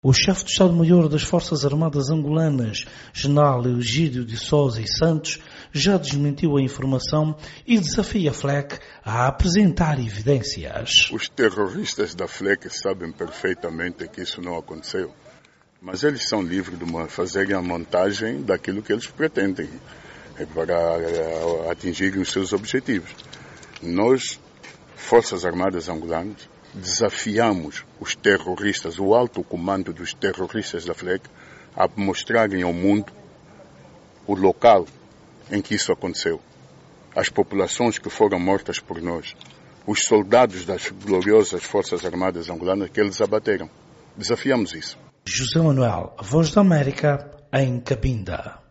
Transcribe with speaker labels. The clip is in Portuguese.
Speaker 1: O chefe de Estado-Maior das Forças Armadas Angolanas, General Egídio de Sousa e Santos, já desmentiu a informação e desafia a FLEC a apresentar evidências.
Speaker 2: Os terroristas da FLEC sabem perfeitamente que isso não aconteceu, mas eles são livres de fazerem a montagem daquilo que eles pretendem para atingirem os seus objetivos. Nós, Forças Armadas Angolanas, desafiamos os terroristas, o alto comando dos terroristas da FLEC, a mostrarem ao mundo o local em que isso aconteceu, as populações que foram mortas por nós, os soldados das gloriosas Forças Armadas Angolanas que eles abateram. Desafiamos isso.
Speaker 1: José Manuel, Voz da América, em Cabinda.